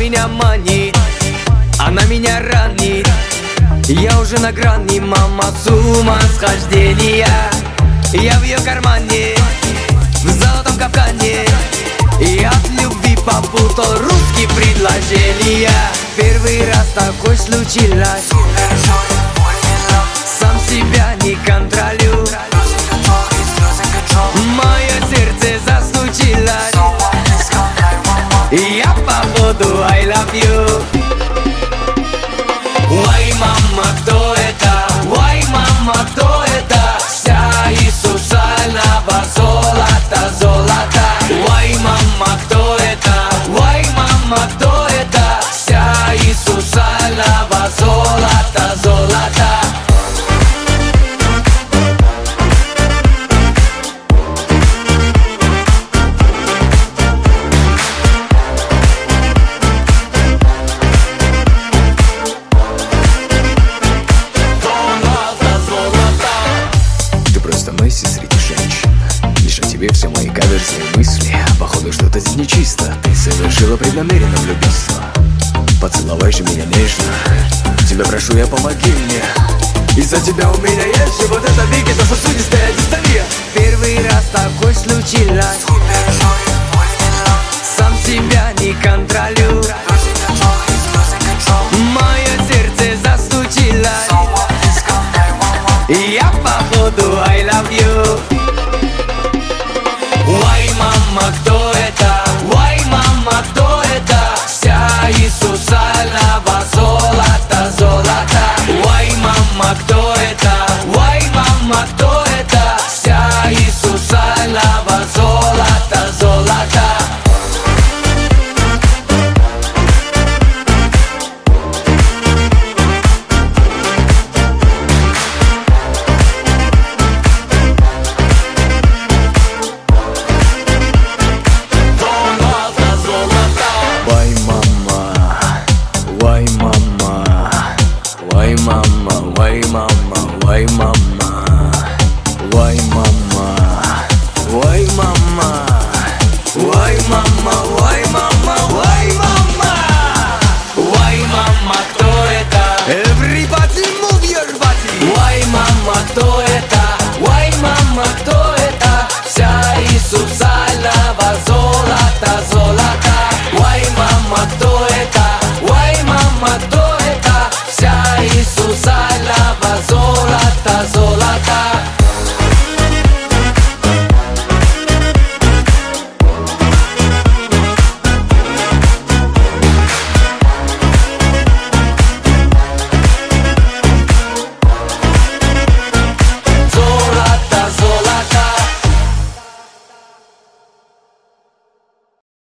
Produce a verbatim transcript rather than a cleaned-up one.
меня манит, она меня ранит. Я уже на грани, мама, с ума схождения. Я в ее кармане, в золотом капкане, и от любви попутал русские предложения. Первый раз такой случилось, сам себя не контролю. Мое сердце застучилось, я походу I love you. Ой, мама, кто это? Ой, мама, кто это? Вся из сусального золота, золота. Ой, мама, кто это? Ой, мама, кто это? Вся из сусального золота, золота. Месси среди женщин. Лишь о тебе все мои каверзные мысли. Походу что-то здесь нечисто. Ты совершила преднамеренно влюбиться. Поцеловай же меня нежно. Тебя прошу, я, помоги мне. Из-за тебя у меня есть же вот это веки, то сосудистая дистония. Первый раз такой случилось, сам себя не контролю. Мое сердце застучилось, я походу I love you. Ой, мама, кто это? Ой, мама, кто это? Вся из сусального золота, золота. Ой, мама, кто это? Ой, мама, кто это? Вся из сусального золота, золота. Why mama, why mama, why mama, why mama, why mama, why mama, why mama.